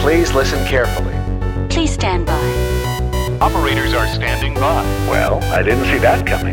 Please listen carefully. Please stand by. Operators are standing by. Well, I didn't see that coming.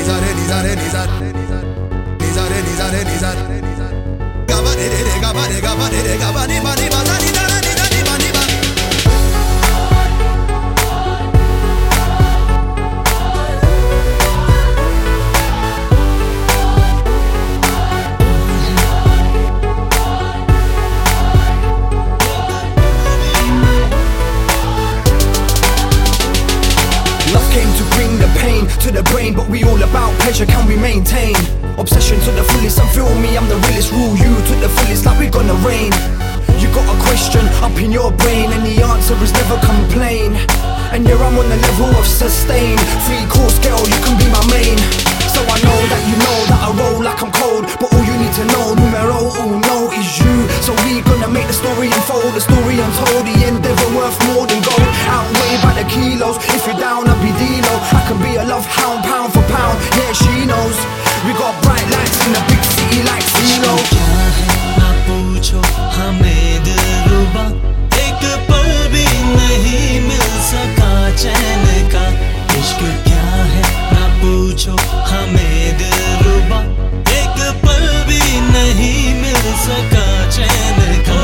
Love came to bring the pain to the brain, but we all about pleasure, can we maintain? Obsession to the fullest, and feel me, I'm the realest. Rule you to the fullest like we're gonna rain. You got a question up in your brain, and the answer is never complain. And yeah, I'm on the level of sustain. 3-course girl, you can be my main. So I know that you know that I roll like I'm cold, but all you need to know, numero uno, is you. So we gonna make the story unfold, the story untold, the endeavor worth more than gold. Outweighed by the kilos, if you're down I'll be D-Lo. I can be a love hound, pound for pound, yeah she knows. We got bright lights in the big city like Zelo. ना पूछो हमें दिलरुबा, एक पल भी नहीं मिल सका चैन का। इश्क क्या है ना पूछो हमें दिलरुबा, एक पल भी नहीं मिल सका चैन का।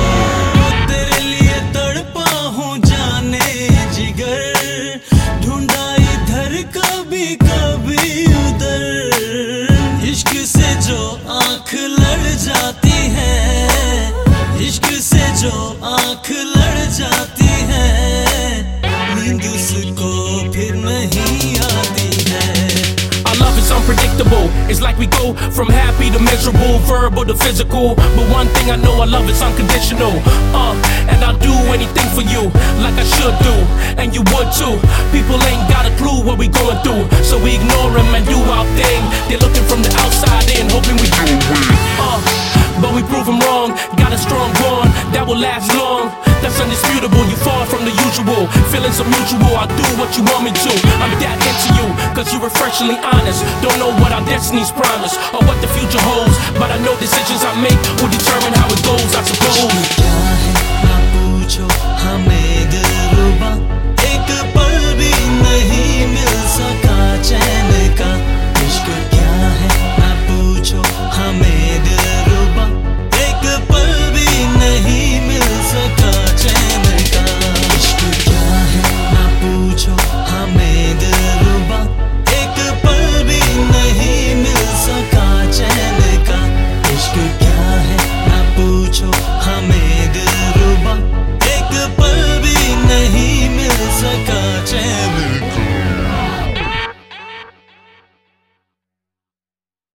तेरे लिए तड़पा हूँ जाने जिगर, ढूंढा इधर कभी कभी उधर। इश्क से जो आँख लड़ जाती है, इश्क से जो आँख लड़ जाती है, नींद उसको फिर नहीं आती है। Our love is unpredictable. It's like we go from happy to miserable, verbal to physical. But one thing I know, our love is unconditional. And I'll do anything for you, like I should do, and you would too. People ain't got a clue what we going through, so we ignore them and do our thing. They're looking from the outside in, hoping we do. But we prove them wrong. Got a strong bond that will last long. That's undisputable. You far from the usual. Feelings are mutual. I'll do what you want me to. I'm that into you, cause you're refreshingly honest. Don't know what our destinies promise or what the future holds, but I know decisions I make will determine how it goes, I suppose. क्या है ना पूछो हमें दिलरुबा, एक पल भी नहीं मिल सका चैन का। इश्क क्या है ना पूछो हमें दिलरुबा, एक पल भी नहीं मिल सका चैन का। इश्क क्या है ना पूछो हमें दिलरुबा, एक पल भी नहीं मिल सका चैन का। इश्क क्या है ना पूछो